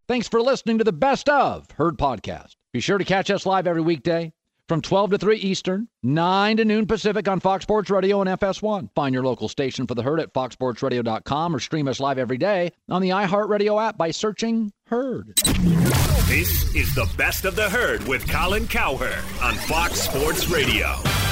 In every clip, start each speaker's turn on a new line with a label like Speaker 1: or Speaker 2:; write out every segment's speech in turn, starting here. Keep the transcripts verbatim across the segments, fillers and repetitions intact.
Speaker 1: Thanks for listening to the Best of Herd podcast. Be sure to catch us live every weekday from twelve to three Eastern, nine to noon Pacific on Fox Sports Radio and F S one. Find your local station for the Herd at fox sports radio dot com or stream us live every day on the iHeartRadio app by searching Herd.
Speaker 2: This is the Best of the Herd with Colin Cowherd on Fox Sports Radio.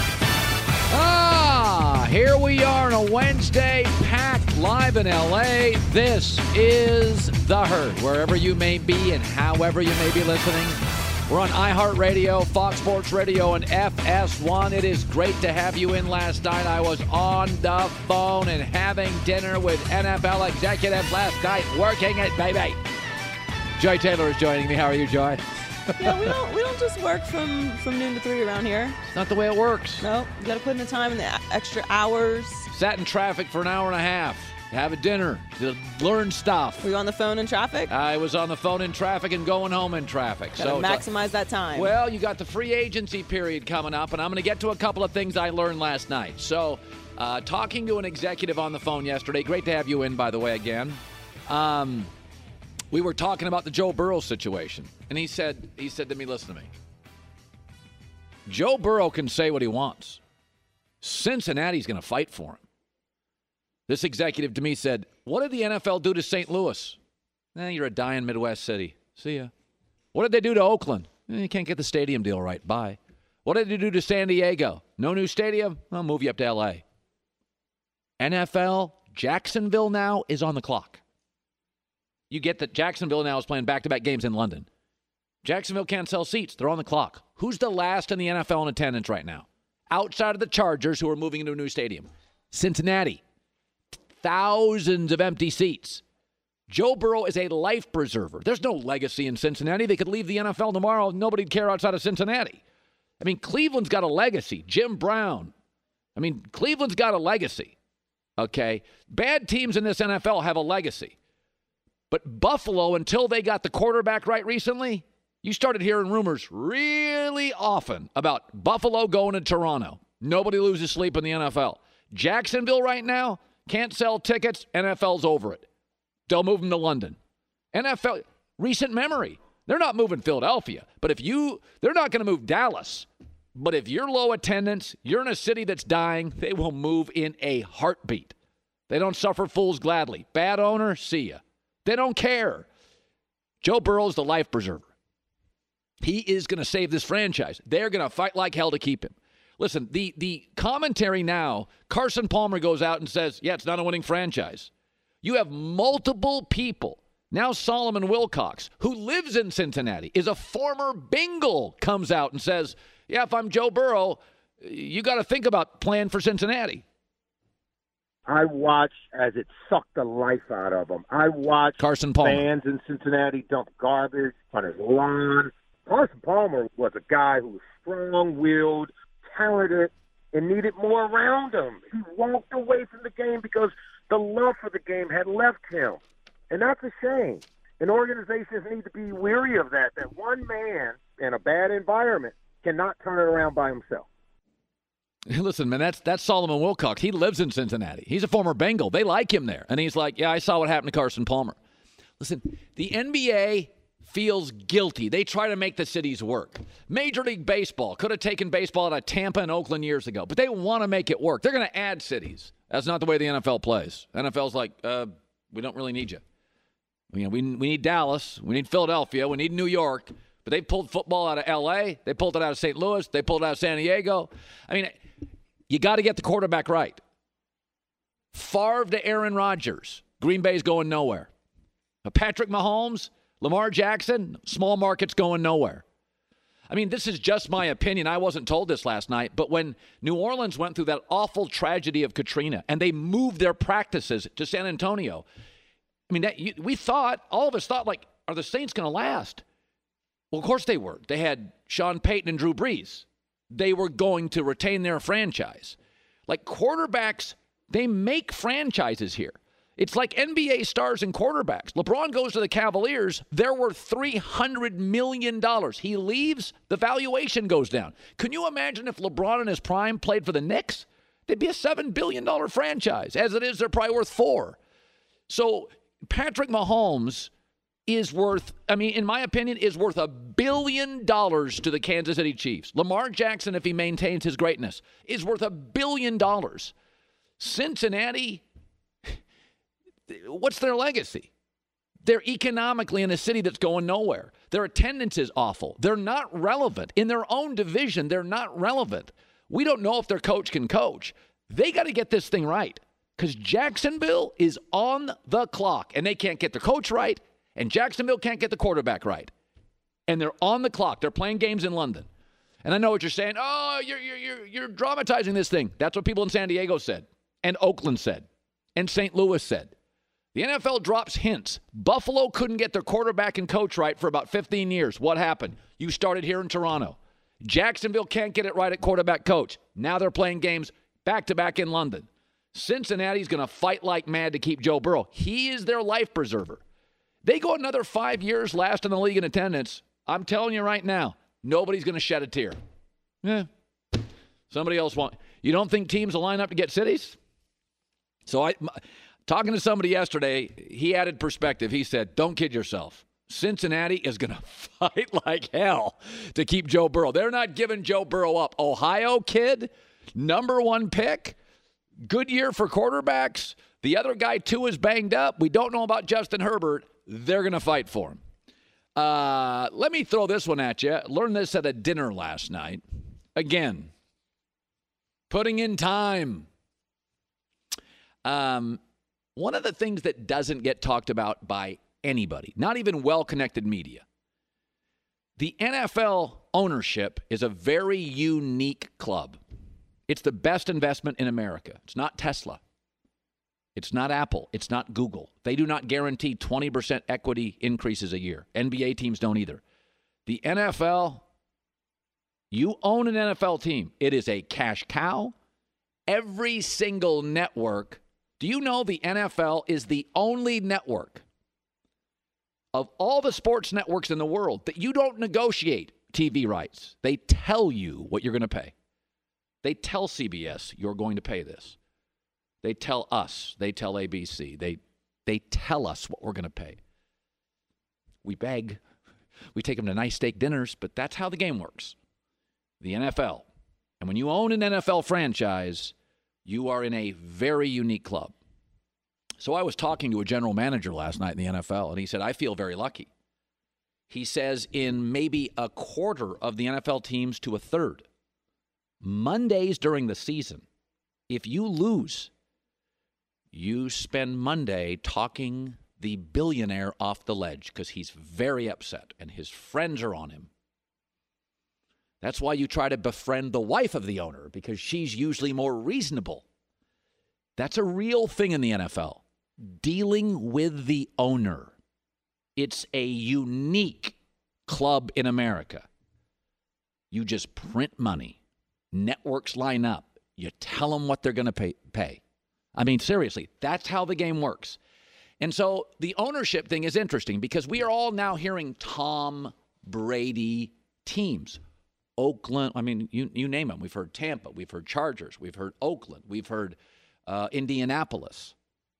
Speaker 1: Ah, here we are on a Wednesday, packed live in L A. This is The Herd, wherever you may be and however you may be listening. We're on iHeartRadio, Fox Sports Radio, and F S one. It is great to have you in last night. I was on the phone and having dinner with N F L executives last night, working it, baby. Joy Taylor is joining me. How are you, Joy?
Speaker 3: Yeah, we don't we don't just work from, from noon to three around here.
Speaker 1: Not the way it works.
Speaker 3: No, you got to put in the time and the extra hours.
Speaker 1: Sat in traffic for an hour and a half. Have a dinner. To learn stuff.
Speaker 3: Were you on the phone in traffic?
Speaker 1: I was on the phone in traffic and going home in traffic.
Speaker 3: Gotta
Speaker 1: so
Speaker 3: maximize that time.
Speaker 1: Well, you got the free agency period coming up, and I'm going to get to a couple of things I learned last night. So, uh, talking to an executive on the phone yesterday. Great to have you in, by the way, again. Um... We were talking about the Joe Burrow situation, and he said, he said to me, listen to me. Joe Burrow can say what he wants. Cincinnati's going to fight for him. This executive to me said, what did the N F L do to Saint Louis? Eh, you're a dying Midwest city. See ya. What did they do to Oakland? Eh, you can't get the stadium deal right. Bye. What did they do to San Diego? No new stadium? I'll move you up to L A. N F L, Jacksonville now is on the clock. You get that Jacksonville now is playing back-to-back games in London. Jacksonville can't sell seats. They're on the clock. Who's the last in the N F L in attendance right now? Outside of the Chargers, who are moving into a new stadium. Cincinnati. Thousands of empty seats. Joe Burrow is a life preserver. There's no legacy in Cincinnati. They could leave the N F L tomorrow. Nobody'd care outside of Cincinnati. I mean, Cleveland's got a legacy. Jim Brown. I mean, Cleveland's got a legacy. Okay? Bad teams in this N F L have a legacy. But Buffalo, until they got the quarterback right recently, you started hearing rumors really often about Buffalo going to Toronto. Nobody loses sleep in the N F L. Jacksonville right now can't sell tickets. N F L's over it. They'll move them to London. N F L, recent memory. They're not moving Philadelphia. But if you, they're not going to move Dallas. But if you're low attendance, you're in a city that's dying, they will move in a heartbeat. They don't suffer fools gladly. Bad owner, see ya. They don't care. Joe Burrow's the life preserver. He is going to save this franchise. They're going to fight like hell to keep him. Listen, the, the commentary now, Carson Palmer goes out and says, yeah, it's not a winning franchise. You have multiple people. Now Solomon Wilcox, who lives in Cincinnati, is a former Bengal, comes out and says, yeah, if I'm Joe Burrow, you got to think about playing for Cincinnati.
Speaker 4: I watched as it sucked the life out of them. I watched
Speaker 1: Carson Palmer.
Speaker 4: fans in Cincinnati dump garbage on his lawn. Carson Palmer was a guy who was strong-willed, talented, and needed more around him. He walked away from the game because the love for the game had left him. And that's a shame. And organizations need to be weary of that, that one man in a bad environment cannot turn it around by himself.
Speaker 1: Listen, man, that's that's Solomon Wilcox. He lives in Cincinnati. He's a former Bengal. They like him there. And he's like, yeah, I saw what happened to Carson Palmer. Listen, the N B A feels guilty. They try to make the cities work. Major League Baseball could have taken baseball out of Tampa and Oakland years ago, but they want to make it work. They're going to add cities. That's not the way the N F L plays. N F L's like, uh, we don't really need you. You know, we, we need Dallas. We need Philadelphia. We need New York. But they pulled football out of L A. They pulled it out of Saint Louis. They pulled it out of San Diego. I mean, you got to get the quarterback right. Favre to Aaron Rodgers. Green Bay's going nowhere. Patrick Mahomes, Lamar Jackson, small markets going nowhere. I mean, this is just my opinion. I wasn't told this last night, but when New Orleans went through that awful tragedy of Katrina and they moved their practices to San Antonio, I mean, that, you, we thought, all of us thought, like, are the Saints going to last? Well, of course they were. They had Sean Payton and Drew Brees. They were going to retain their franchise. Like, quarterbacks, they make franchises here. It's like N B A stars and quarterbacks. LeBron goes to the Cavaliers. They're worth three hundred million dollars. He leaves, the valuation goes down. Can you imagine if LeBron in his prime played for the Knicks? They'd be a seven billion dollars franchise. As it is, they're probably worth four. So Patrick Mahomes is worth, I mean, in my opinion, is worth a billion dollars to the Kansas City Chiefs. Lamar Jackson, if he maintains his greatness, is worth a billion dollars. Cincinnati, what's their legacy? They're economically in a city that's going nowhere. Their attendance is awful. They're not relevant. In their own division, they're not relevant. We don't know if their coach can coach. They got to get this thing right because Jacksonville is on the clock, and they can't get their coach right, and Jacksonville can't get the quarterback right. And they're on the clock. They're playing games in London. And I know what you're saying. Oh, you're, you're, you're, you're dramatizing this thing. That's what people in San Diego said, and Oakland said, and Saint Louis said. The N F L drops hints. Buffalo couldn't get their quarterback and coach right for about fifteen years. What happened? You started here in Toronto. Jacksonville can't get it right at quarterback coach. Now they're playing games back-to-back in London. Cincinnati's going to fight like mad to keep Joe Burrow. He is their life preserver. They go another five years last in the league in attendance. I'm telling you right now, nobody's going to shed a tear. Yeah. Somebody else want. You don't think teams will line up to get cities? So I... My, Talking to somebody yesterday, he added perspective. He said, don't kid yourself. Cincinnati is going to fight like hell to keep Joe Burrow. They're not giving Joe Burrow up. Ohio kid, number one pick, good year for quarterbacks. The other guy, too, is banged up. We don't know about Justin Herbert. They're going to fight for him. Uh, let me throw this one at you. Learned this at a dinner last night. Again, putting in time. Um... One of the things that doesn't get talked about by anybody, not even well-connected media, the N F L ownership is a very unique club. It's the best investment in America. It's not Tesla. It's not Apple. It's not Google. They do not guarantee twenty percent equity increases a year. N B A teams don't either. The N F L, you own an N F L team. It is a cash cow. Every single network. Do you know the N F L is the only network of all the sports networks in the world that you don't negotiate T V rights? They tell you what you're going to pay. They tell C B S you're going to pay this. They tell us. They tell A B C. They they tell us what we're going to pay. We beg. We take them to nice steak dinners, but that's how the game works. The N F L. And when you own an N F L franchise, you are in a very unique club. So I was talking to a general manager last night in the N F L, and he said, I feel very lucky. He says in maybe a quarter of the N F L teams to a third, Mondays during the season, if you lose, you spend Monday talking the billionaire off the ledge because he's very upset and his friends are on him. That's why you try to befriend the wife of the owner, because she's usually more reasonable. That's a real thing in the N F L. Dealing with the owner. It's a unique club in America. You just print money. Networks line up. You tell them what they're going to pay, pay. I mean, seriously, that's how the game works. And so the ownership thing is interesting because we are all now hearing Tom Brady teams. Oakland, I mean, you you name them. We've heard Tampa. We've heard Chargers. We've heard Oakland. We've heard uh, Indianapolis.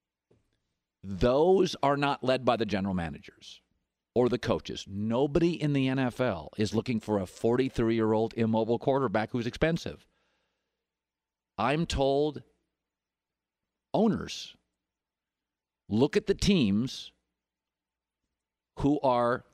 Speaker 1: Those are not led by the general managers or the coaches. Nobody in the N F L is looking for a forty-three-year-old immobile quarterback who's expensive. I'm told owners look at the teams who are,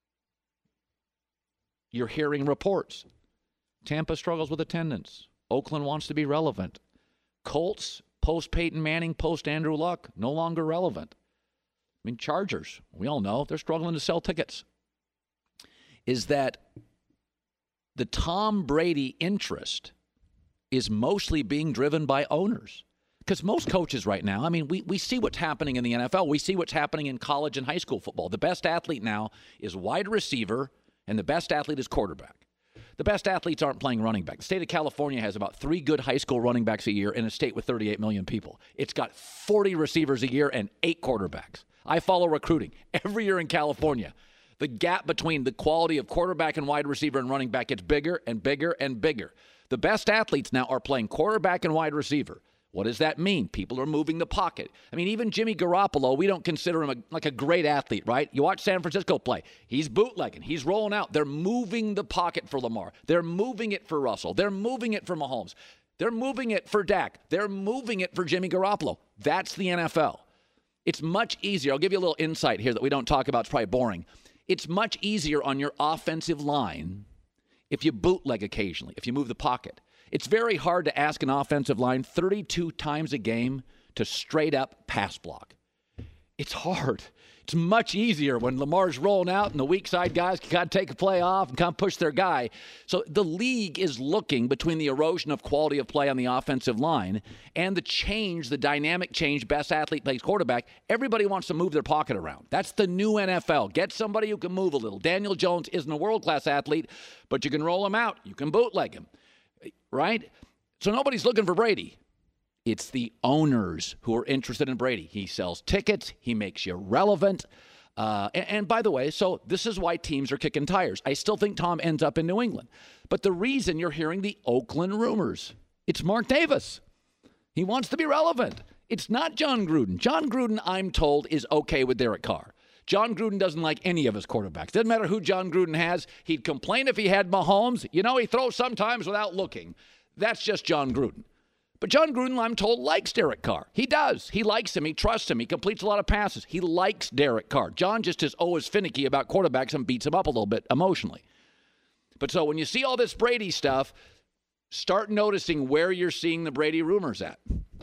Speaker 1: you're hearing reports. Tampa struggles with attendance. Oakland wants to be relevant. Colts, post-Peyton Manning, post-Andrew Luck, no longer relevant. I mean, Chargers, we all know, they're struggling to sell tickets. Is that the Tom Brady interest is mostly being driven by owners. Because most coaches right now, I mean, we, we see what's happening in the N F L. We see what's happening in college and high school football. The best athlete now is wide receiver, and the best athlete is quarterback. The best athletes aren't playing running back. The state of California has about three good high school running backs a year in a state with thirty-eight million people. It's got forty receivers a year and eight quarterbacks. I follow recruiting every year in California. The gap between the quality of quarterback and wide receiver and running back gets bigger and bigger and bigger. The best athletes now are playing quarterback and wide receiver. What does that mean? People are moving the pocket. I mean, even Jimmy Garoppolo, we don't consider him a, like a great athlete, right? You watch San Francisco play. He's bootlegging. He's rolling out. They're moving the pocket for Lamar. They're moving it for Russell. They're moving it for Mahomes. They're moving it for Dak. They're moving it for Jimmy Garoppolo. That's the N F L. It's much easier. I'll give you a little insight here that we don't talk about. It's probably boring. It's much easier on your offensive line if you bootleg occasionally, if you move the pocket. It's very hard to ask an offensive line thirty-two times a game to straight up pass block. It's hard. It's much easier when Lamar's rolling out and the weak side guys can kind of take a play off and kind of push their guy. So the league is looking between the erosion of quality of play on the offensive line and the change, the dynamic change, best athlete plays quarterback. Everybody wants to move their pocket around. That's the new N F L. Get somebody who can move a little. Daniel Jones isn't a world-class athlete, but you can roll him out. You can bootleg him. Right? So nobody's looking for Brady. It's the owners who are interested in Brady. He sells tickets. He makes you relevant. Uh, and, and by the way, so this is why teams are kicking tires. I still think Tom ends up in New England. But the reason you're hearing the Oakland rumors, it's Mark Davis. He wants to be relevant. It's not John Gruden. John Gruden, I'm told, is okay with Derek Carr. John Gruden doesn't like any of his quarterbacks. Doesn't matter who John Gruden has. He'd complain if he had Mahomes. You know, he throws sometimes without looking. That's just John Gruden. But John Gruden, I'm told, likes Derek Carr. He does. He likes him. He trusts him. He completes a lot of passes. He likes Derek Carr. John just is always finicky about quarterbacks and beats him up a little bit emotionally. But so when you see all this Brady stuff, start noticing where you're seeing the Brady rumors at.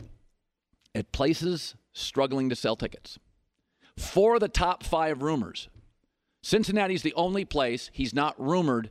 Speaker 1: At places struggling to sell tickets. Four of the top five rumors. Cincinnati's the only place he's not rumored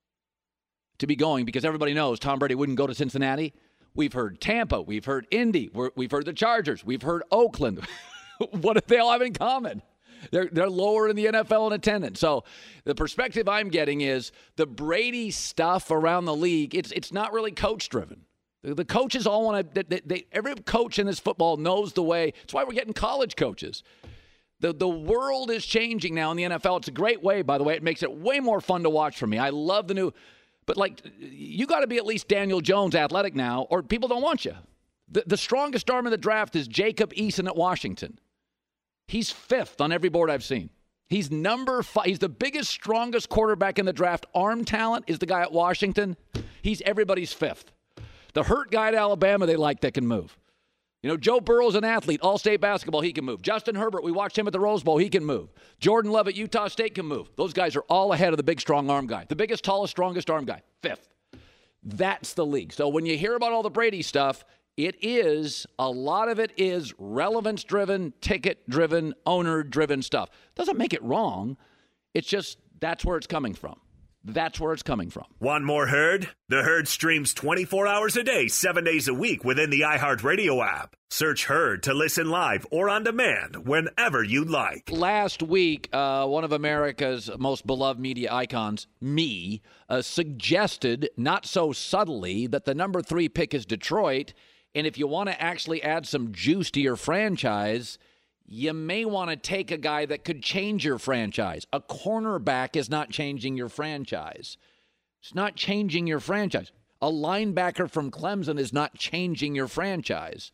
Speaker 1: to be going because everybody knows Tom Brady wouldn't go to Cincinnati. We've heard Tampa. We've heard Indy. We're, we've heard the Chargers. We've heard Oakland. What do they all have in common? They're, they're lower in the N F L in attendance. So the perspective I'm getting is the Brady stuff around the league, it's, it's not really coach-driven. The coaches all want to, they, they, every coach in this football knows the way. That's why we're getting college coaches. The the world is changing now in the N F L. It's a great way, by the way. It makes it way more fun to watch for me. I love the new, but like, you got to be at least Daniel Jones athletic now, or people don't want you. The, the strongest arm in the draft is Jacob Eason at Washington. He's fifth on every board I've seen. He's number five. He's the biggest, strongest quarterback in the draft. Arm talent is the guy at Washington. He's everybody's fifth. The hurt guy at Alabama they like that can move. You know, Joe Burrow's an athlete, all-state basketball, he can move. Justin Herbert, we watched him at the Rose Bowl, he can move. Jordan Love at Utah State can move. Those guys are all ahead of the big, strong arm guy. The biggest, tallest, strongest arm guy, fifth. That's the league. So when you hear about all the Brady stuff, it is, a lot of it is relevance-driven, ticket-driven, owner-driven stuff. Doesn't make it wrong. It's just that's where it's coming from. That's where it's coming from.
Speaker 2: Want more Herd? The Herd streams twenty-four hours a day, seven days a week within the iHeartRadio app. Search Herd to listen live or on demand whenever you like.
Speaker 1: Last week, uh, one of America's most beloved media icons, me, uh, suggested, not so subtly, that the number three pick is Detroit. And if you want to actually add some juice to your franchise, you may want to take a guy that could change your franchise. A cornerback is not changing your franchise. It's not changing your franchise. A linebacker from Clemson is not changing your franchise.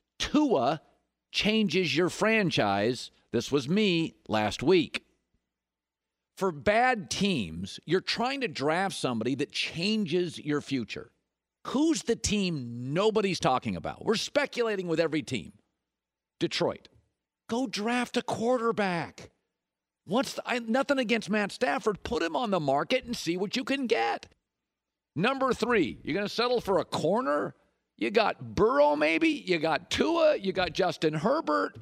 Speaker 1: Tua changes your franchise. This was me last week. For bad teams, you're trying to draft somebody that changes your future. Who's the team nobody's talking about? We're speculating with every team. Detroit. Go draft a quarterback. What's the, I, nothing against Matt Stafford. Put him on the market and see what you can get. Number three, you're going to settle for a corner? You got Burrow maybe. You got Tua. You got Justin Herbert.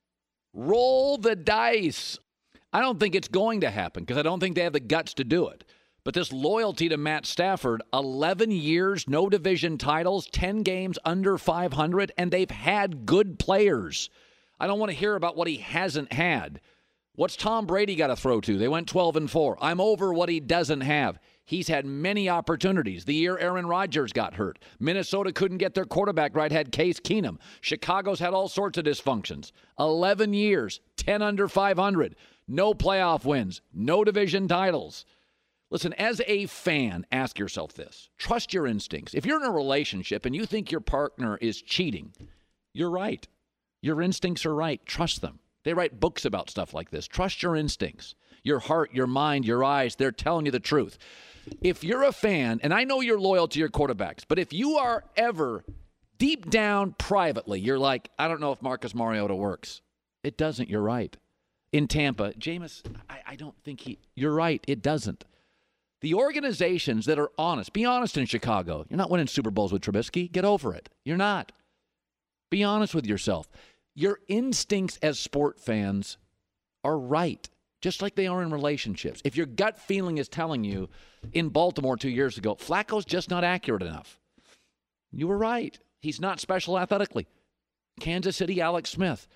Speaker 1: Roll the dice. I don't think it's going to happen because I don't think they have the guts to do it. But this loyalty to Matt Stafford, eleven years, no division titles, ten games under five hundred, and they've had good players. I don't want to hear about what he hasn't had. What's Tom Brady got to throw to? They went twelve and four. I'm over what he doesn't have. He's had many opportunities. The year Aaron Rodgers got hurt. Minnesota couldn't get their quarterback right, had Case Keenum. Chicago's had all sorts of dysfunctions. eleven years, ten under five hundred. No playoff wins. No division titles. Listen, as a fan, ask yourself this. Trust your instincts. If you're in a relationship and you think your partner is cheating, You're right. Your instincts are right. Trust them. They write books about stuff like this. Trust your instincts. Your heart, your mind, your eyes, they're telling you the truth. If you're a fan, and I know you're loyal to your quarterbacks, but if you are ever deep down privately, you're like, I don't know if Marcus Mariota works. It doesn't. You're right. In Tampa, Jameis, I, I don't think he, you're right. It doesn't. The organizations that are honest, be honest in Chicago. You're not winning Super Bowls with Trubisky. Get over it. You're not. Be honest with yourself. Your instincts as sport fans are right, just like they are in relationships. If your gut feeling is telling you in Baltimore two years ago, Flacco's just not accurate enough, you were right. He's not special athletically. Kansas City, Alex Smith.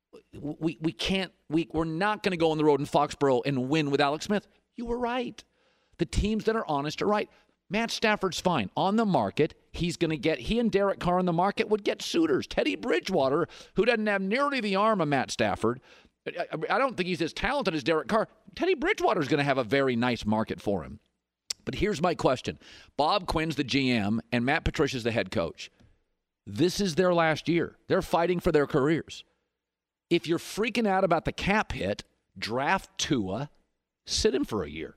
Speaker 1: We we can't, we, we're not going to go on the road in Foxborough and win with Alex Smith. You were right. The teams that are honest are right. Matt Stafford's fine. On the market, he's going to get, he and Derek Carr on the market would get suitors. Teddy Bridgewater, who doesn't have nearly the arm of Matt Stafford, I, I don't think he's as talented as Derek Carr. Teddy Bridgewater's going to have a very nice market for him. But here's my question. Bob Quinn's the G M and Matt Patricia's the head coach. This is their last year. They're fighting for their careers. If you're freaking out about the cap hit, draft Tua, sit him for a year.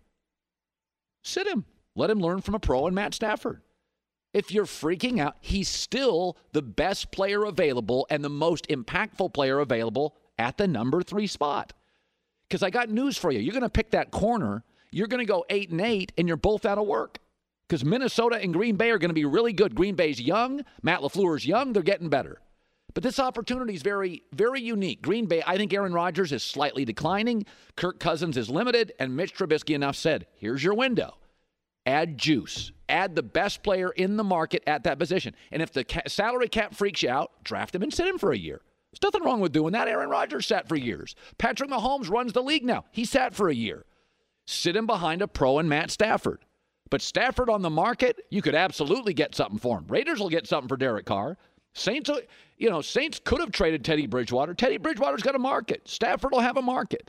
Speaker 1: Sit him. Let him learn from a pro and Matt Stafford. If you're freaking out, he's still the best player available and the most impactful player available at the number three spot. Because I got news for you. You're going to pick that corner. You're going to go eight and eight, and you're both out of work. Because Minnesota and Green Bay are going to be really good. Green Bay's young. Matt LaFleur's young. They're getting better. But this opportunity is very, very unique. Green Bay, I think Aaron Rodgers is slightly declining. Kirk Cousins is limited. And Mitch Trubisky enough said, here's your window. Add juice. Add the best player in the market at that position. And if the ca- salary cap freaks you out, draft him and sit him for a year. There's nothing wrong with doing that. Aaron Rodgers sat for years. Patrick Mahomes runs the league now. He sat for a year. Sit him behind a pro and Matt Stafford. But Stafford on the market, you could absolutely get something for him. Raiders will get something for Derek Carr. Saints, you know, Saints could have traded Teddy Bridgewater. Teddy Bridgewater's got a market. Stafford will have a market.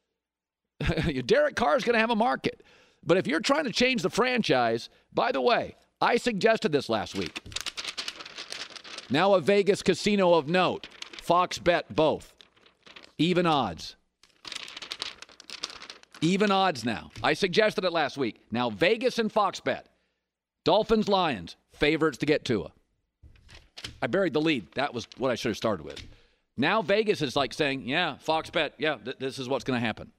Speaker 1: Derek Carr's going to have a market. But if you're trying to change the franchise, by the way, I suggested this last week. Now a Vegas casino of note. Fox Bet both. Even odds. Even odds now. I suggested it last week. Now Vegas and Fox Bet. Dolphins, Lions, favorites to get Tua. I buried the lead. That was what I should have started with. Now Vegas is like saying, yeah, Fox Bet, yeah, th- this is what's going to happen.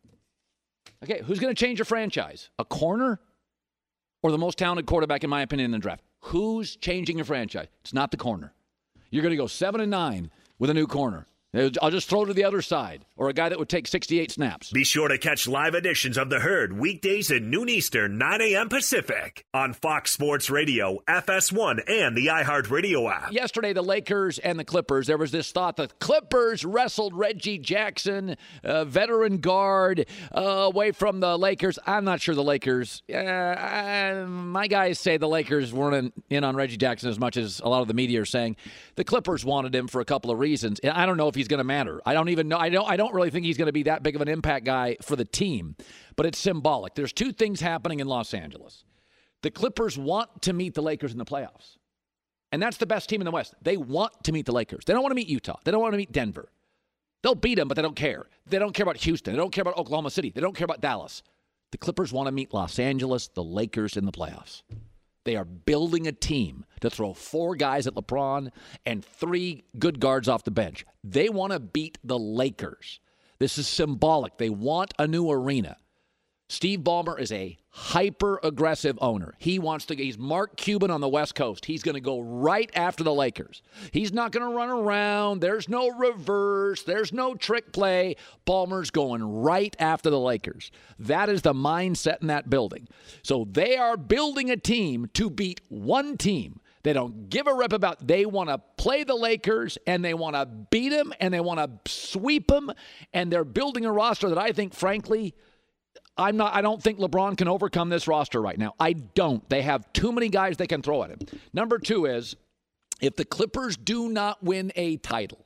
Speaker 1: Okay, who's going to change your franchise? A corner or the most talented quarterback, in my opinion, in the draft? Who's changing your franchise? It's not the corner. You're going to go seven and nine with a new corner. I'll just throw to the other side, or a guy that would take sixty-eight snaps.
Speaker 2: Be sure to catch live editions of The Herd weekdays at noon Eastern, nine a.m. Pacific on Fox Sports Radio, F S one, and the iHeartRadio app.
Speaker 1: Yesterday, the Lakers and the Clippers, there was this thought that Clippers wrestled Reggie Jackson, a veteran guard, uh, away from the Lakers. I'm not sure the Lakers, uh, I, my guys say the Lakers weren't in on Reggie Jackson as much as a lot of the media are saying. The Clippers wanted him for a couple of reasons. And I don't know if he's going to matter. I don't even know. I don't I don't really think he's going to be that big of an impact guy for the team, but it's symbolic. There's two things happening in Los Angeles. The Clippers want to meet the Lakers in the playoffs, and that's the best team in the West. They want to meet the Lakers. They don't want to meet Utah. They don't want to meet Denver. They'll beat them, but they don't care. They don't care about Houston. They don't care about Oklahoma City. They don't care about Dallas. The Clippers want to meet Los Angeles, the Lakers in the playoffs. They are building a team to throw four guys at LeBron and three good guards off the bench. They want to beat the Lakers. This is symbolic. They want a new arena. Steve Ballmer is a hyper-aggressive owner. He wants to, he's Mark Cuban on the West Coast. He's going to go right after the Lakers. He's not going to run around. There's no reverse. There's no trick play. Ballmer's going right after the Lakers. That is the mindset in that building. So they are building a team to beat one team. They don't give a rip about, they want to play the Lakers, and they want to beat them, and they want to sweep them, and they're building a roster that I think, frankly, I'm not. I don't think LeBron can overcome this roster right now. I don't. They have too many guys they can throw at him. Number two is, if the Clippers do not win a title,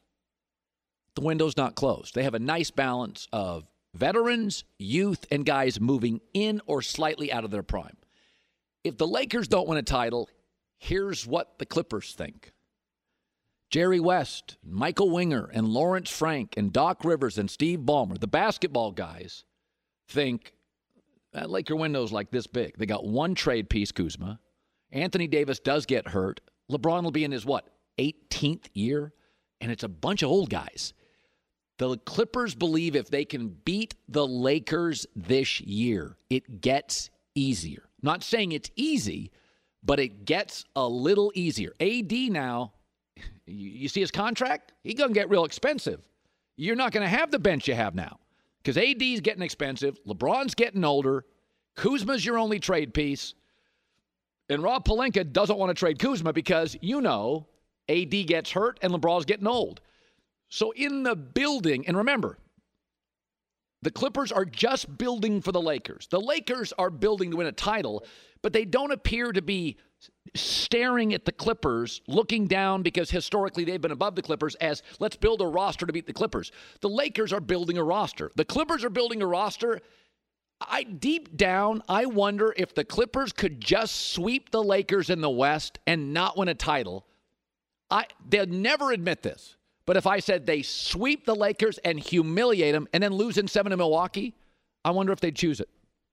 Speaker 1: the window's not closed. They have a nice balance of veterans, youth, and guys moving in or slightly out of their prime. If the Lakers don't win a title, here's what the Clippers think. Jerry West, Michael Winger, and Lawrence Frank, and Doc Rivers, and Steve Ballmer, the basketball guys, think that Laker window's like this big. They got one trade piece, Kuzma. Anthony Davis does get hurt. LeBron will be in his, what, eighteenth year? And it's a bunch of old guys. The Clippers believe if they can beat the Lakers this year, it gets easier. I'm not saying it's easy, but it gets a little easier. A D now, you see his contract? He's going to get real expensive. You're not going to have the bench you have now because A D's getting expensive. LeBron's getting older. Kuzma's your only trade piece. And Rob Pelinka doesn't want to trade Kuzma because, you know, A D gets hurt and LeBron's getting old. So in the building, and remember, the Clippers are just building for the Lakers. The Lakers are building to win a title, but they don't appear to be staring at the Clippers, looking down because historically they've been above the Clippers as let's build a roster to beat the Clippers. The Lakers are building a roster. The Clippers are building a roster. I deep down, I wonder if the Clippers could just sweep the Lakers in the West and not win a title. I they'll never admit this. But if I said they sweep the Lakers and humiliate them and then lose in seven to Milwaukee, I wonder if they'd choose it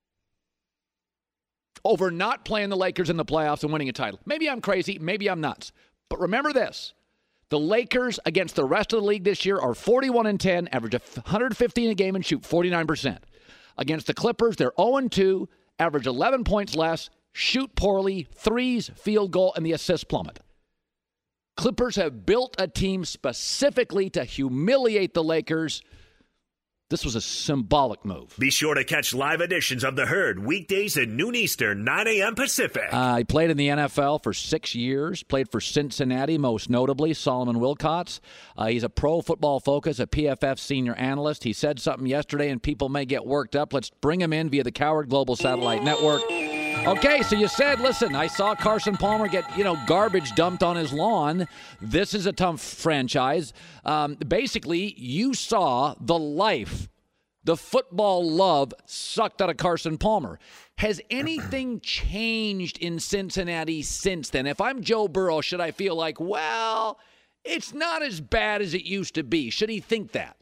Speaker 1: over not playing the Lakers in the playoffs and winning a title. Maybe I'm crazy. Maybe I'm nuts. But remember this. The Lakers against the rest of the league this year are forty-one and ten, average one hundred fifteen a game and shoot forty-nine percent. Against the Clippers, they're oh and two, average eleven points less, shoot poorly, threes, field goal, and the assist plummet. Clippers have built a team specifically to humiliate the Lakers. This was a symbolic move.
Speaker 2: Be sure to catch live editions of The Herd weekdays at noon Eastern, nine a.m. Pacific.
Speaker 1: Uh, he played in the N F L for six years, played for Cincinnati, most notably, Solomon Wilcots. Uh, he's a Pro Football Focus, a P F F senior analyst. He said something yesterday, and people may get worked up. Let's bring him in via the Coward Global Satellite Network. Okay, so you said, listen, I saw Carson Palmer get, you know, garbage dumped on his lawn. This is a tough franchise. Um, basically, you saw the life, the football love sucked out of Carson Palmer. Has anything changed in Cincinnati since then? If I'm Joe Burrow, should I feel like, well, it's not as bad as it used to be? Should he think that?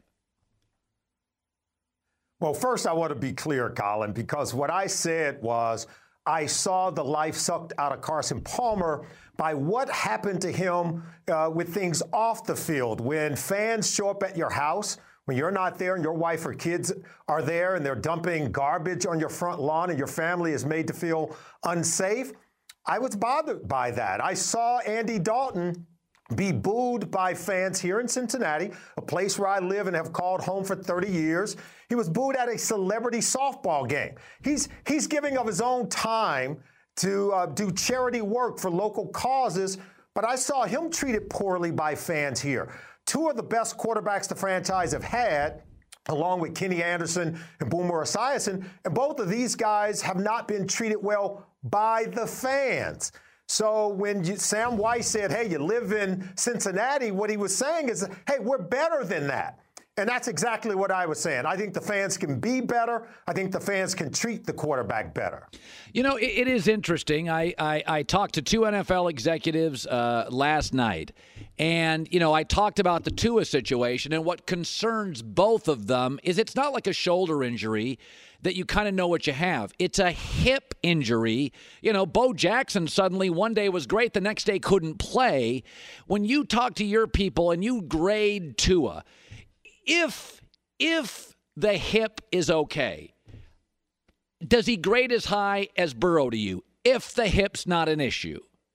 Speaker 5: Well, first, I want to be clear, Colin, because what I said was I saw the life sucked out of Carson Palmer by what happened to him uh, with things off the field. When fans show up at your house, when you're not there and your wife or kids are there and they're dumping garbage on your front lawn and your family is made to feel unsafe, I was bothered by that. I saw Andy Dalton be booed by fans here in Cincinnati, a place where I live and have called home for thirty years. He was booed at a celebrity softball game. He's he's giving of his own time to uh, do charity work for local causes, but I saw him treated poorly by fans here. Two of the best quarterbacks the franchise have had, along with Kenny Anderson and Boomer Esiason, and both of these guys have not been treated well by the fans. So when you, Sam Weiss said, hey, you live in Cincinnati, what he was saying is, hey, we're better than that. And that's exactly what I was saying. I think the fans can be better. I think the fans can treat the quarterback better.
Speaker 1: You know, it, it is interesting. I, I, I talked to two N F L executives uh, last night, and, you know, I talked about the Tua situation, and what concerns both of them is it's not like a shoulder injury that you kind of know what you have. It's a hip injury. You know, Bo Jackson suddenly one day was great, the next day couldn't play. When you talk to your people and you grade Tua, if if the hip is okay, does he grade as high as Burrow to you if the hip's not an issue?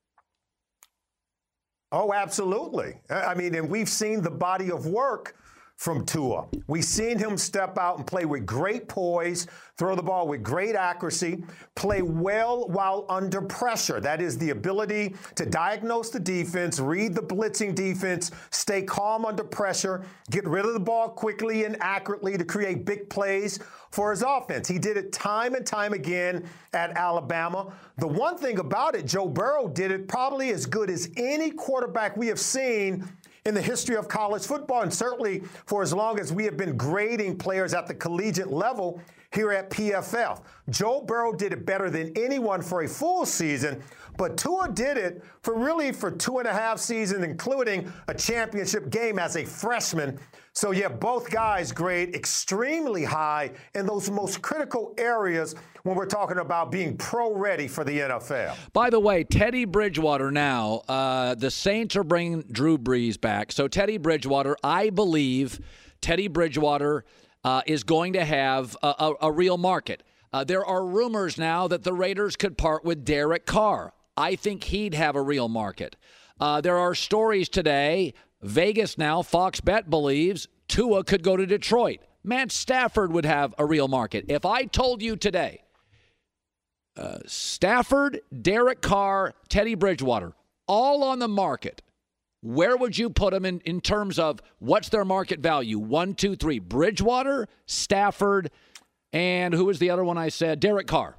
Speaker 5: Oh, absolutely. I mean, and we've seen the body of work from Tua. We've seen him step out and play with great poise, throw the ball with great accuracy, play well while under pressure. That is the ability to diagnose the defense, read the blitzing defense, stay calm under pressure, get rid of the ball quickly and accurately to create big plays for his offense. He did it time and time again at Alabama. The one thing about it, Joe Burrow did it probably as good as any quarterback we have seen in the history of college football, and certainly for as long as we have been grading players at the collegiate level. here at P F F. Joe Burrow did it better than anyone for a full season, but Tua did it for really for two and a half seasons, including a championship game as a freshman. So, yeah, both guys grade extremely high in those most critical areas when we're talking about being pro-ready for the N F L.
Speaker 1: By the way, Teddy Bridgewater now, uh, the Saints are bringing Drew Brees back. So Teddy Bridgewater, I believe Teddy Bridgewater uh, is going to have a, a, a real market. Uh, there are rumors now that the Raiders could part with Derek Carr. I think he'd have a real market. Uh, there are stories today. Vegas now, Fox Bet believes Tua could go to Detroit. Matt Stafford would have a real market. If I told you today, uh, Stafford, Derek Carr, Teddy Bridgewater, all on the market, where would you put them in, in terms of what's their market value? One, two, three. Bridgewater, Stafford, and who was the other one I said? Derek Carr.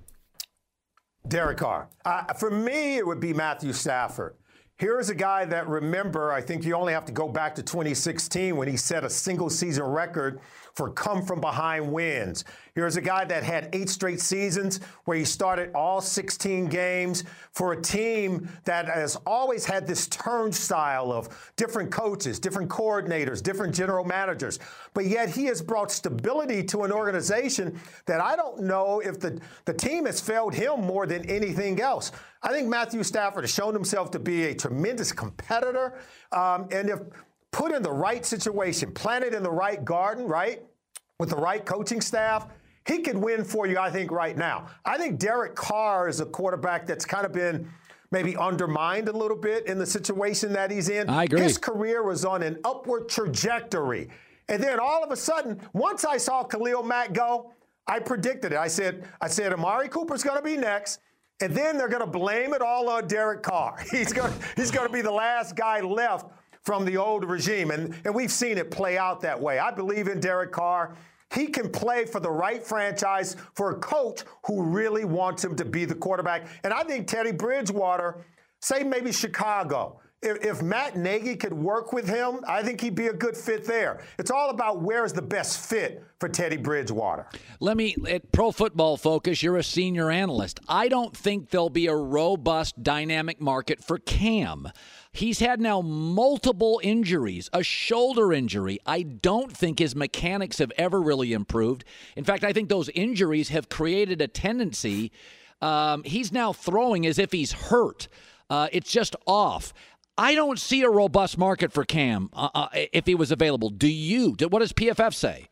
Speaker 5: Derek Carr. Uh, for me, it would be Matthew Stafford. Here is a guy that, remember, I think you only have to go back to twenty sixteen when he set a single-season record for come-from-behind wins. Here's a guy that had eight straight seasons where he started all sixteen games for a team that has always had this turnstile of different coaches, different coordinators, different general managers. But yet he has brought stability to an organization that I don't know if the, the team has failed him more than anything else. I think Matthew Stafford has shown himself to be a tremendous competitor. Um, and if put in the right situation, planted in the right garden, right, with the right coaching staff, he could win for you, I think, right now. I think Derek Carr is a quarterback that's kind of been maybe undermined a little bit in the situation that he's in.
Speaker 1: I agree.
Speaker 5: His career was on an upward trajectory. And then all of a sudden, once I saw Khalil Mack go, I predicted it. I said, I said, Amari Cooper's going to be next. And then they're going to blame it all on Derek Carr. He's going he's going to be the last guy left from the old regime. And, and we've seen it play out that way. I believe in Derek Carr. He can play for the right franchise for a coach who really wants him to be the quarterback. And I think Teddy Bridgewater, say maybe Chicago, if, if Matt Nagy could work with him, I think he'd be a good fit there. It's all about where is the best fit for Teddy Bridgewater.
Speaker 1: Let me, at Pro Football Focus, you're a senior analyst. I don't think there'll be a robust, dynamic market for Cam. He's had now multiple injuries, a shoulder injury. I don't think his mechanics have ever really improved. In fact, I think those injuries have created a tendency. Um, he's now throwing as if he's hurt. Uh, it's just off. I don't see a robust market for Cam uh, uh, if he was available. Do you? What does P F F say?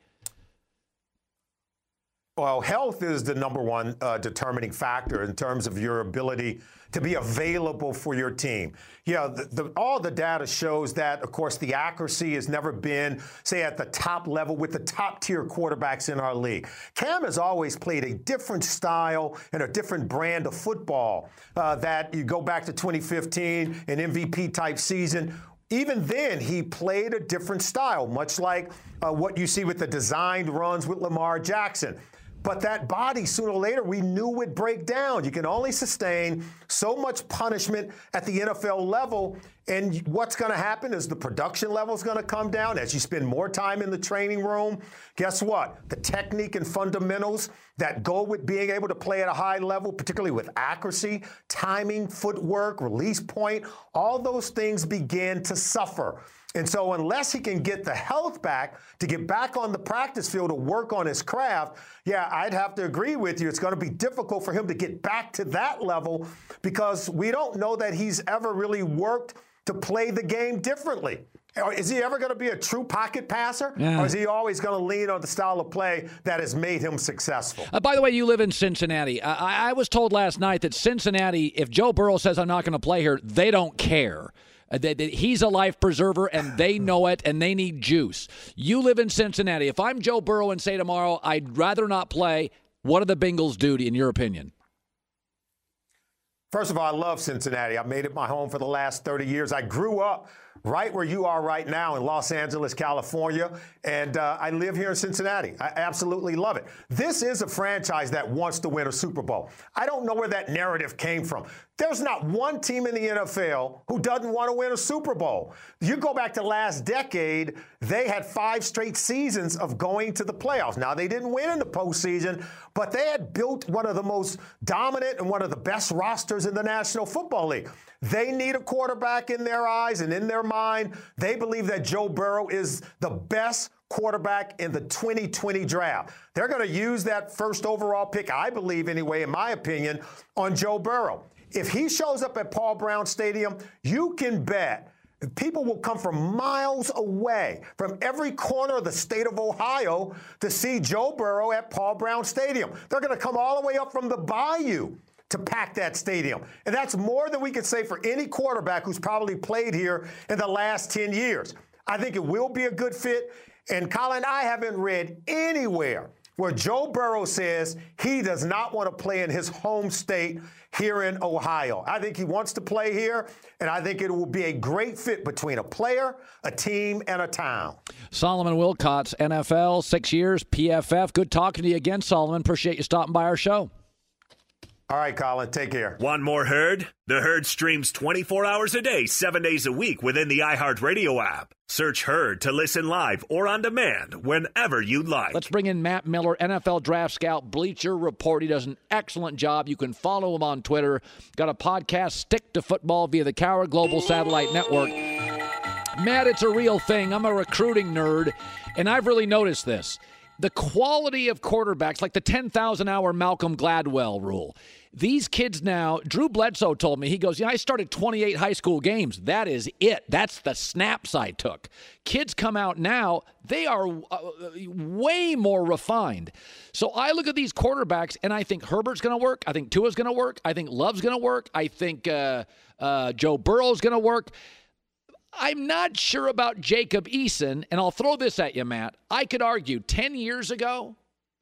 Speaker 5: Well, health is the number one uh, determining factor in terms of your ability to be available for your team. Yeah, the, the, all the data shows that, of course, the accuracy has never been, say, at the top level with the top-tier quarterbacks in our league. Cam has always played a different style and a different brand of football. Uh, that you go back to twenty fifteen, an M V P-type season. Even then, he played a different style, much like uh, what you see with the designed runs with Lamar Jackson. But that body, sooner or later, we knew would break down. You can only sustain so much punishment at the N F L level. And what's going to happen is the production level is going to come down as you spend more time in the training room. Guess what? The technique and fundamentals that go with being able to play at a high level, particularly with accuracy, timing, footwork, release point, all those things begin to suffer. And so unless he can get the health back to get back on the practice field to work on his craft, yeah, I'd have to agree with you. It's going to be difficult for him to get back to that level because we don't know that he's ever really worked to play the game differently. Is he ever going to be a true pocket passer? Yeah. Or is he always going to lean on the style of play that has made him successful?
Speaker 1: Uh, by the way, you live in Cincinnati. I, I was told last night that Cincinnati, if Joe Burrow says I'm not going to play here, they don't care. Uh, they, they, he's a life preserver, and they know it, and they need juice. You live in Cincinnati. If I'm Joe Burrow and say tomorrow I'd rather not play, what do the Bengals do, in your opinion?
Speaker 5: First of all, I love Cincinnati. I've made it my home for the last thirty years. I grew up right where you are right now in Los Angeles, California, and uh, I live here in Cincinnati. I absolutely love it. This is a franchise that wants to win a Super Bowl. I don't know where that narrative came from. There's not one team in the N F L who doesn't want to win a Super Bowl. You go back to last decade, they had five straight seasons of going to the playoffs. Now, they didn't win in the postseason, but they had built one of the most dominant and one of the best rosters in the National Football League. They need a quarterback in their eyes and in their mind. They believe that Joe Burrow is the best quarterback in the twenty twenty draft. They're going to use that first overall pick, I believe anyway, in my opinion, on Joe Burrow. If he shows up at Paul Brown Stadium, you can bet people will come from miles away, from every corner of the state of Ohio, to see Joe Burrow at Paul Brown Stadium. They're going to come all the way up from the bayou to pack that stadium. And that's more than we could say for any quarterback who's probably played here in the last ten years. I think it will be a good fit. And Colin, I haven't read anywhere where Joe Burrow says he does not want to play in his home state here in Ohio. I think he wants to play here, and I think it will be a great fit between a player, a team, and a town.
Speaker 1: Solomon Wilcots, N F L, six years, P F F. Good talking to you again, Solomon. Appreciate you stopping by our show.
Speaker 5: All right, Colin, take care.
Speaker 2: Want more Herd? The Herd streams twenty-four hours a day, seven days a week within the iHeartRadio app. Search Herd to listen live or on demand whenever you like.
Speaker 1: Let's bring in Matt Miller, N F L Draft Scout, Bleacher Report. He does an excellent job. You can follow him on Twitter. Got a podcast, Stick to Football, via the Cower Global Satellite Network. Matt, it's a real thing. I'm a recruiting nerd, and I've really noticed this. The quality of quarterbacks, like the ten thousand hour Malcolm Gladwell rule. These kids now, Drew Bledsoe told me, he goes, yeah, I started twenty-eight high school games. That is it. That's the snaps I took. Kids come out now, they are uh, way more refined. So I look at these quarterbacks, and I think Herbert's going to work. I think Tua's going to work. I think Love's going to work. I think uh, uh, Joe Burrow's going to work. I'm not sure about Jacob Eason, and I'll throw this at you, Matt. I could argue ten years ago,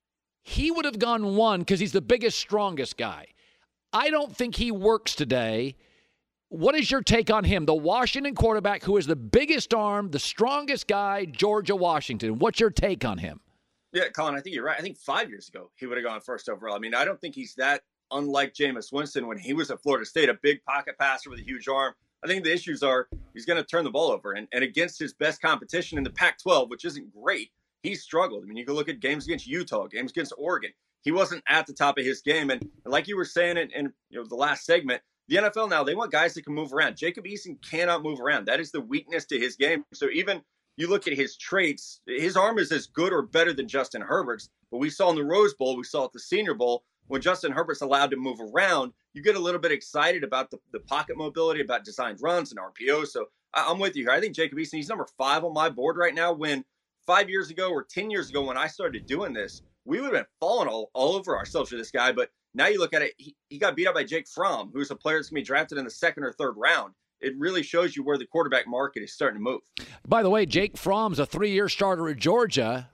Speaker 1: he would have gone one because he's the biggest, strongest guy. I don't think he works today. What is your take on him, the Washington quarterback who is the biggest arm, the strongest guy, Georgia Washington? What's your take on him?
Speaker 6: Yeah, Colin, I think you're right. I think five years ago, he would have gone first overall. I mean, I don't think he's that unlike Jameis Winston when he was at Florida State, a big pocket passer with a huge arm. I think the issues are he's going to turn the ball over. And, and against his best competition in the Pac twelve, which isn't great, he struggled. I mean, you can look at games against Utah, games against Oregon. He wasn't at the top of his game. And, and like you were saying in, in you know the last segment, the N F L now, they want guys that can move around. Jacob Eason cannot move around. That is the weakness to his game. So even you look at his traits, his arm is as good or better than Justin Herbert's. But we saw in the Rose Bowl, we saw at the Senior Bowl, when Justin Herbert's allowed to move around, you get a little bit excited about the, the pocket mobility, about designed runs and R P Os. So I, I'm with you here. I think Jacob Eason, he's number five on my board right now. When five years ago or ten years ago when I started doing this, we would have been falling all, all over ourselves for this guy. But now you look at it, he, he got beat up by Jake Fromm, who's a player that's going to be drafted in the second or third round. It really shows you where the quarterback market is starting to move. By
Speaker 1: the way, Jake Fromm's a three-year starter at Georgia.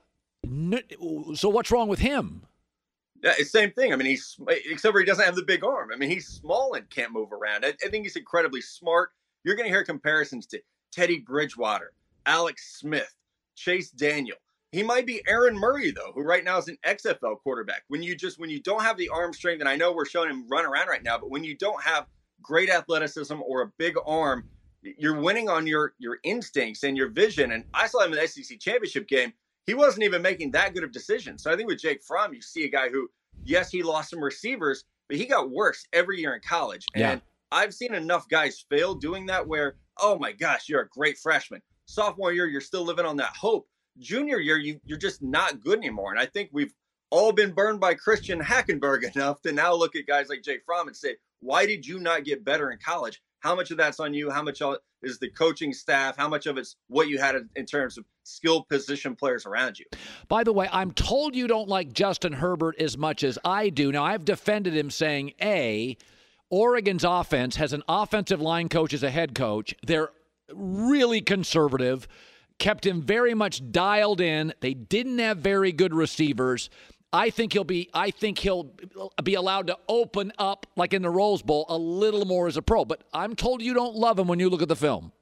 Speaker 1: So what's wrong with him?
Speaker 6: Yeah, it's the same thing. I mean, he's except for he doesn't have the big arm. I mean, he's small and can't move around. I, I think he's incredibly smart. You're going to hear comparisons to Teddy Bridgewater, Alex Smith, Chase Daniel. He might be Aaron Murray, though, who right now is an X F L quarterback. When you just when you don't have the arm strength, and I know we're showing him run around right now, but when you don't have great athleticism or a big arm, you're winning on your your instincts and your vision. And I saw him in the S E C championship game. He wasn't even making that good of decisions. So I think with Jake Fromm, you see a guy who, yes, he lost some receivers, but he got worse every year in college. And
Speaker 1: yeah.
Speaker 6: I've seen enough guys fail doing that where, oh, my gosh, you're a great freshman. Sophomore year, you're still living on that hope. Junior year, you, you're just not good anymore. And I think we've all been burned by Christian Hackenberg enough to now look at guys like Jake Fromm and say, why did you not get better in college? How much of that's on you? How much is the coaching staff? How much of it's what you had in terms of skilled position players around you?
Speaker 1: By the way, I'm told you don't like Justin Herbert as much as I do. Now, I've defended him saying, A, Oregon's offense has an offensive line coach as a head coach. They're really conservative, kept him very much dialed in. They didn't have very good receivers. I think he'll be I think he'll be allowed to open up, like in the Rose Bowl, a little more as a pro. But I'm told you don't love him when you look at the film.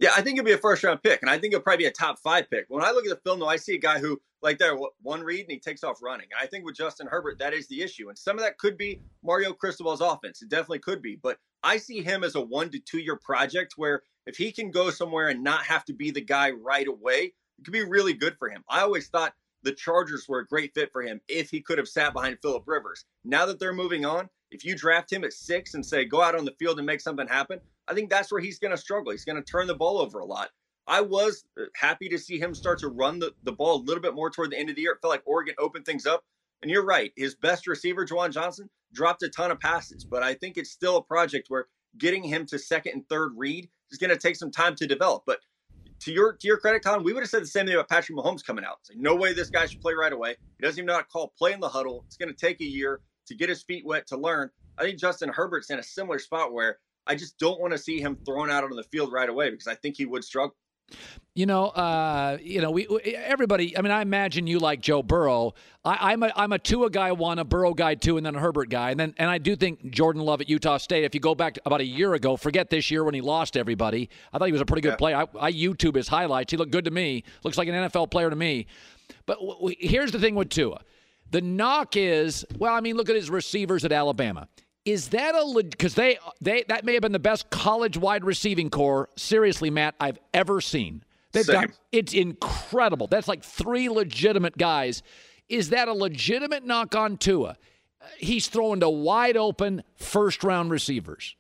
Speaker 6: Yeah, I think it'd be a first-round pick, and I think it'll probably be a top five pick. When I look at the film, though, I see a guy who, like there, one read, and he takes off running. And I think with Justin Herbert, that is the issue. And some of that could be Mario Cristobal's offense. It definitely could be. But I see him as a one- to two-year project where if he can go somewhere and not have to be the guy right away, it could be really good for him. I always thought the Chargers were a great fit for him if he could have sat behind Phillip Rivers. Now that they're moving on, if you draft him at six and say, go out on the field and make something happen, I think that's where he's going to struggle. He's going to turn the ball over a lot. I was happy to see him start to run the, the ball a little bit more toward the end of the year. It felt like Oregon opened things up. And you're right. His best receiver, Juwan Johnson, dropped a ton of passes. But I think it's still a project where getting him to second and third read is going to take some time to develop. But to your to your credit, Colin, we would have said the same thing about Patrick Mahomes coming out. It's like, no way this guy should play right away. He doesn't even know how to call play in the huddle. It's going to take a year to get his feet wet to learn. I think Justin Herbert's in a similar spot where I just don't want to see him thrown out on the field right away because I think he would struggle.
Speaker 1: You know, uh, you know, we everybody. I mean, I imagine you like Joe Burrow. I, I'm a I'm a Tua guy one, a Burrow guy two, and then a Herbert guy, and then and I do think Jordan Love at Utah State. If you go back to about a year ago, forget this year when he lost everybody. I thought he was a pretty good yeah. player. I, I YouTube his highlights. He looked good to me. Looks like an N F L player to me. But w- w- here's the thing with Tua. The knock is, well, I mean, look at his receivers at Alabama. Is that a because they they that may have been the best college wide receiving core, seriously, Matt, I've ever seen. They've
Speaker 6: Same.
Speaker 1: got, it's incredible. That's like three legitimate guys. Is that a legitimate knock on Tua? He's throwing to wide open first round receivers.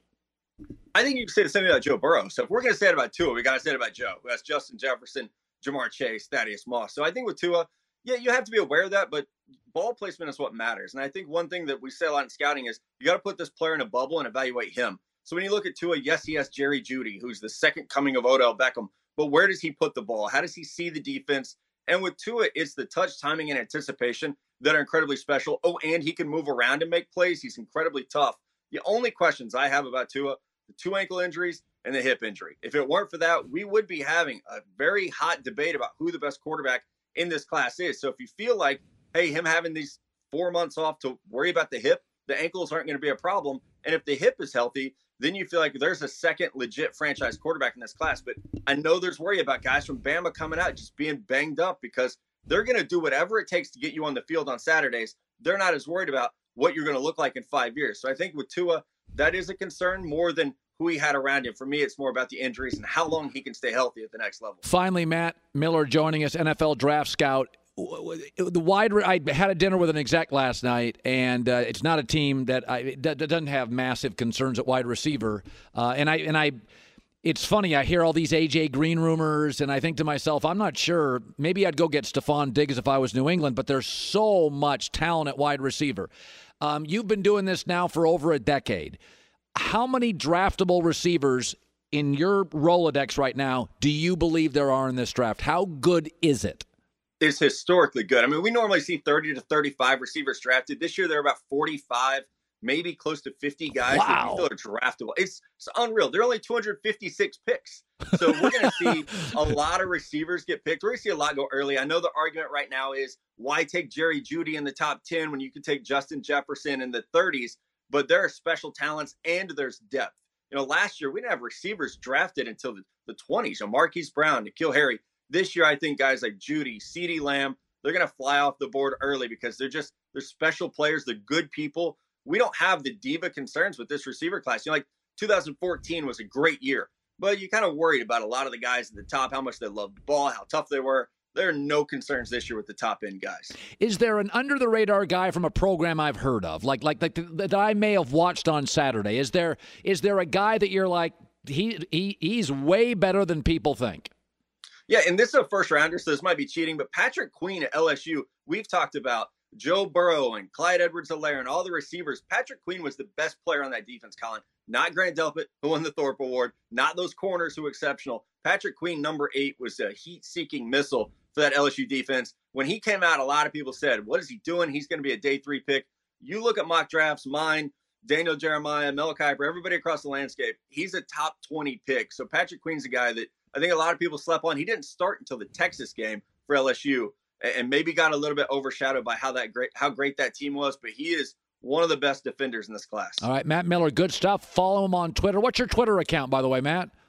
Speaker 6: I think you can say the same thing about Joe Burrow. So if we're going to say it about Tua, we got to say it about Joe. That's Justin Jefferson, Jamar Chase, Thaddeus Moss. So I think with Tua, yeah, you have to be aware of that, but ball placement is what matters. And I think one thing that we say a lot in scouting is you got to put this player in a bubble and evaluate him. So when you look at Tua, yes, he has Jerry Jeudy, who's the second coming of Odell Beckham. But where does he put the ball? How does he see the defense? And with Tua, it's the touch, timing, and anticipation that are incredibly special. Oh, and he can move around and make plays. He's incredibly tough. The only questions I have about Tua, the two ankle injuries and the hip injury. If it weren't for that, we would be having a very hot debate about who the best quarterback in this class is. So if you feel like, hey, him having these four months off to worry about the hip, the ankles aren't going to be a problem. And if the hip is healthy, then you feel like there's a second legit franchise quarterback in this class. But I know there's worry about guys from Bama coming out just being banged up because they're going to do whatever it takes to get you on the field on Saturdays. They're not as worried about what you're going to look like in five years. So I think with Tua, that is a concern more than who he had around him. For me, it's more about the injuries and how long he can stay healthy at the next level.
Speaker 1: Finally, Matt Miller joining us, N F L draft scout. The wide, I had a dinner with an exec last night, and uh, it's not a team that I that doesn't have massive concerns at wide receiver. Uh, and I and I, it's funny. I hear all these A J Green rumors, and I think to myself, I'm not sure. Maybe I'd go get Stephon Diggs if I was New England, but there's so much talent at wide receiver. Um, you've been doing this now for over a decade. How many draftable receivers in your Rolodex right now do you believe there are in this draft? How good is it?
Speaker 6: Is historically good. I mean, we normally see thirty to thirty-five receivers drafted. This year, there are about forty-five, maybe close to fifty guys
Speaker 1: wow.
Speaker 6: that you feel are draftable. It's, it's unreal. There are only two hundred fifty-six picks. So we're going to see a lot of receivers get picked. We're going to see a lot go early. I know the argument right now is why take Jerry Jeudy in the top ten when you could take Justin Jefferson in the thirties, but there are special talents and there's depth. You know, last year, we didn't have receivers drafted until the, the twenties. You know, Marquise Brown, N'Keal Harry. This year, I think guys like Jeudy, CeeDee Lamb, they're going to fly off the board early because they're just, they're special players. They're good people. We don't have the diva concerns with this receiver class. You know, like two thousand fourteen was a great year, but you kind of worried about a lot of the guys at the top, how much they loved the ball, how tough they were. There are no concerns this year with the top end guys.
Speaker 1: Is there an under the radar guy from a program I've heard of, like like like that I may have watched on Saturday? Is there is there a guy that you're like he he he's way better than people think?
Speaker 6: Yeah, and this is a first rounder, so this might be cheating, but Patrick Queen at L S U, we've talked about Joe Burrow and Clyde Edwards-Helaire and all the receivers. Patrick Queen was the best player on that defense, Colin. Not Grant Delpit, who won the Thorpe Award, not those corners who were exceptional. Patrick Queen, number eight, was a heat-seeking missile for that L S U defense. When he came out, a lot of people said, what is he doing? He's going to be a day three pick. You look at mock drafts, mine, Daniel Jeremiah, Mel Kiper, everybody across the landscape, he's a top twenty pick. So Patrick Queen's a guy that I think a lot of people slept on. He didn't start until the Texas game for L S U and maybe got a little bit overshadowed by how that great how great that team was. But he is one of the best defenders in this class.
Speaker 1: All right, Matt Miller, good stuff. Follow him on Twitter. What's your Twitter account, by the way, Matt?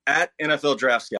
Speaker 6: at N F L Draft Scout.